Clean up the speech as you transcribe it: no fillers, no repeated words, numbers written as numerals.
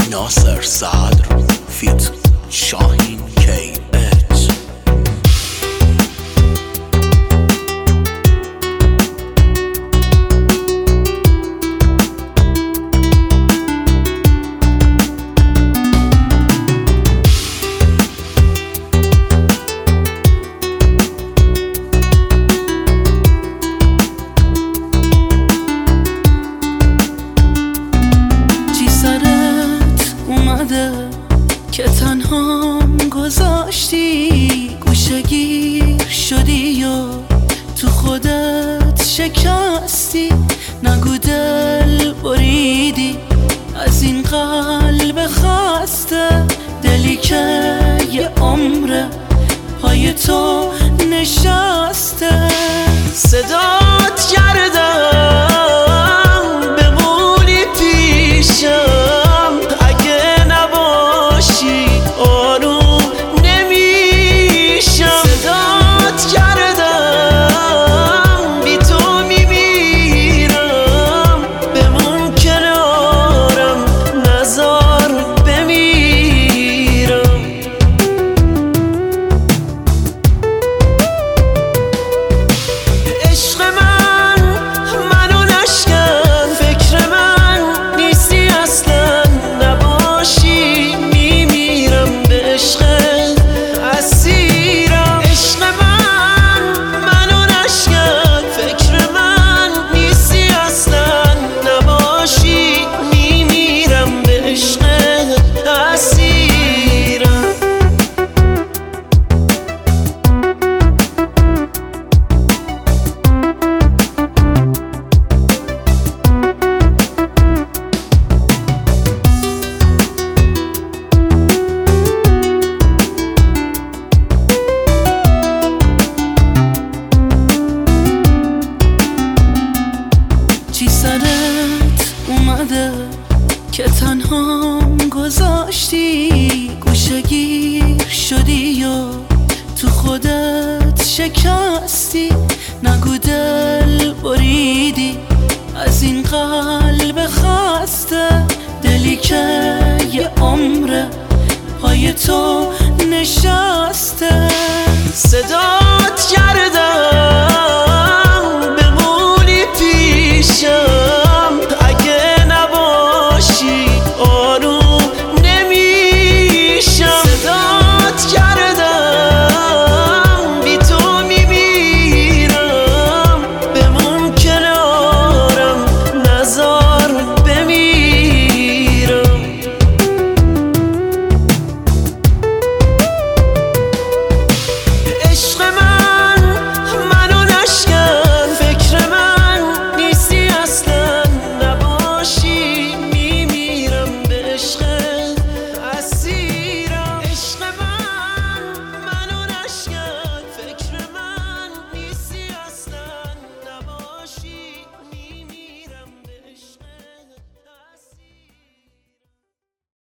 ناصر صدر فیت شاهین KH. که تنهام گذاشتی گوشه‌گیر شدی و تو خودت شکستی، نگو دل بریدی از این قلب خسته، دلی که یه عمره پای تو نشسته. صدات کردم بمونی پیشم، چی سرت اومده که تنهام گذاشتی گوشه‌گیر شدی و تو خودت شکستی، نگو دل بریدی از این قلب خسته، دلی که یه عمره پای تو